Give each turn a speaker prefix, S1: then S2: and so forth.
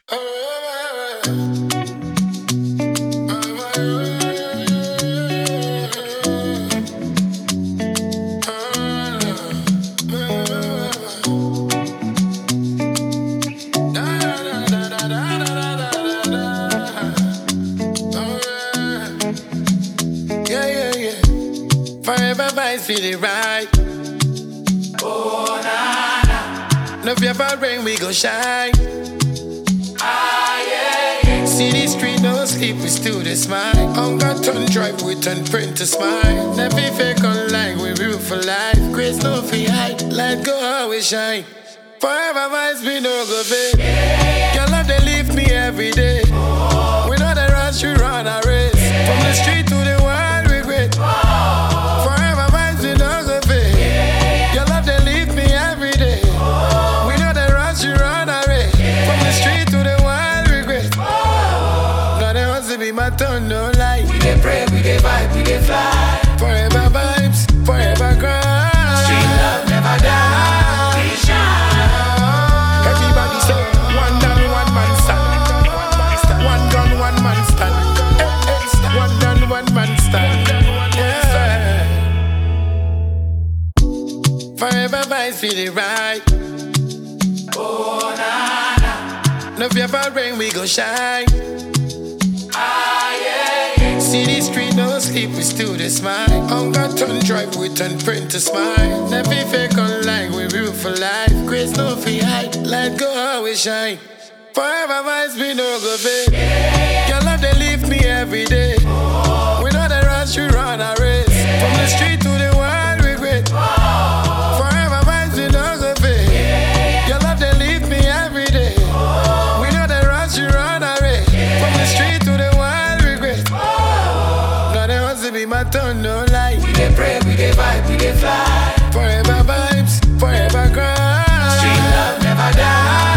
S1: Yeah, yeah, yeah. Forever vibes feeling right.
S2: Oh, na, na.
S1: No fear for rain, we go shine.
S2: Ah, yeah, yeah.
S1: City street, no sleep, we still the smile. Hunger turn drive, we turn print to smile. Never fake online, we real for life. Grace no fee hide, light go always shine. Forever vibes, we no go fade. Your love, they lift me every day. We know the rush, we run a race. From the street to the world, we great. Forever vibes, we no go fade. Your love, they lift me every day. We know the rush, we run a race. From the street to the world, we great. Now they want to be my turn, no lie.
S2: We dey pray, we dey vibe, we dey fly.
S1: Forever vibes, forever grind.
S2: Street love never die. We shine.
S1: Everybody say, one down, one man stand. One gun, one man stand. One down, one man stand. Yeah. Forever vibes feeling right.
S2: Oh, na, na.
S1: No fear for rain, we go shine.
S2: Ah, yeah, yeah.
S1: City street, no sleep, we still the smile. Hunger turn drive, we turn print to smile. Never fake online, we real for life. Grace no fee hide, light go always shine. Forever vibes, we no go fade. Your love, they lift me every day. We know the rush, we run a race. From the street to the world, we great. Forever vibes, we no go fade. Your love, they lift me every day. We know the rush, we run a race. From the street to the world, we great. Now they want to be my turn, no lie.
S2: We dey pray, we dey vibe, we dey fly.
S1: Forever vibes, forever grind.
S2: Street love never die.